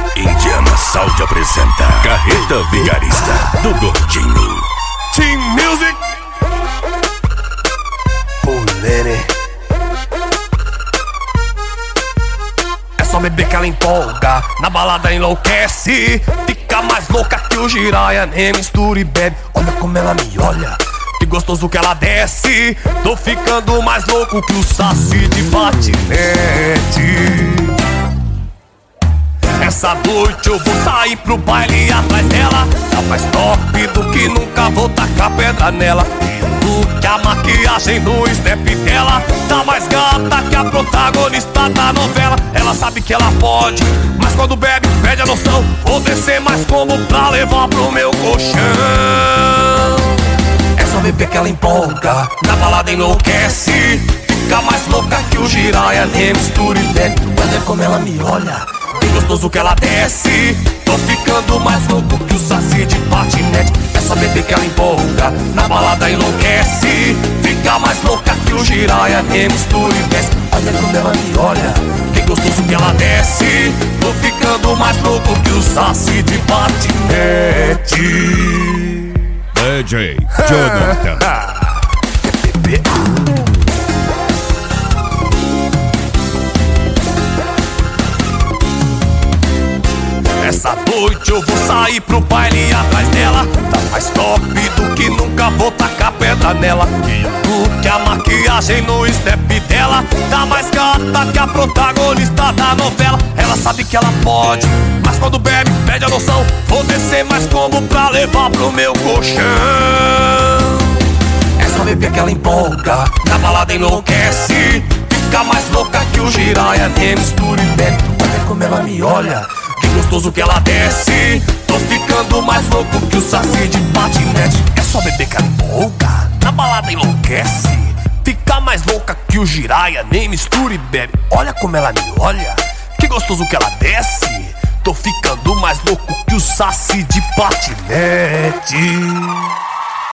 Indiana Sound apresenta Carreta Vigarista do Gordinho. Team Music. Lene. É só beber que ela empolga, na balada enlouquece. Fica mais louca que o Jiraya, nem mistura e bebe. Olha como ela me olha, que gostoso que ela desce. Tô ficando mais louco que o Saci de patinete. Essa noite eu vou sair pro baile atrás dela. Tá mais top do que nunca, vou tacar pedra nela. Do que a maquiagem no step dela, tá mais gata que a protagonista da novela. Ela sabe que ela pode, mas quando bebe, perde a noção. Vou descer mais como pra levar pro meu colchão. É só beber que ela empolga, na balada enlouquece. Fica mais louca que o Jiraya, nem mistura e bebe. Olha como ela me olha, que gostoso que ela desce. Tô ficando mais louco que o Saci de patinete. É só beber que ela empolga, na balada enlouquece. Fica mais louca que o Jiraya, nem mistura e desce. Olha como ela me olha, que gostoso que ela desce. Tô ficando mais louco que o Saci de patinete. DJ Jonathan. Essa noite eu vou sair pro baile atrás dela. Tá mais top do que nunca, vou tacar pedra nela. E do que a maquiagem no step dela, tá mais gata que a protagonista da novela. Ela sabe que ela pode, mas quando bebe, perde a noção. Vou descer mais como pra levar pro meu colchão. É só beber que ela empolga, na balada enlouquece. Fica mais louca que o Jiraya, nem mistura e bebe. Olha como ela me olha, que gostoso que ela desce. Tô ficando mais louco que o Saci de patinete. É só beber que ela empolga, na balada enlouquece. Fica mais louca que o Jiraya, nem mistura e bebe. Olha como ela me olha, que gostoso que ela desce. Tô ficando mais louco que o Saci de patinete.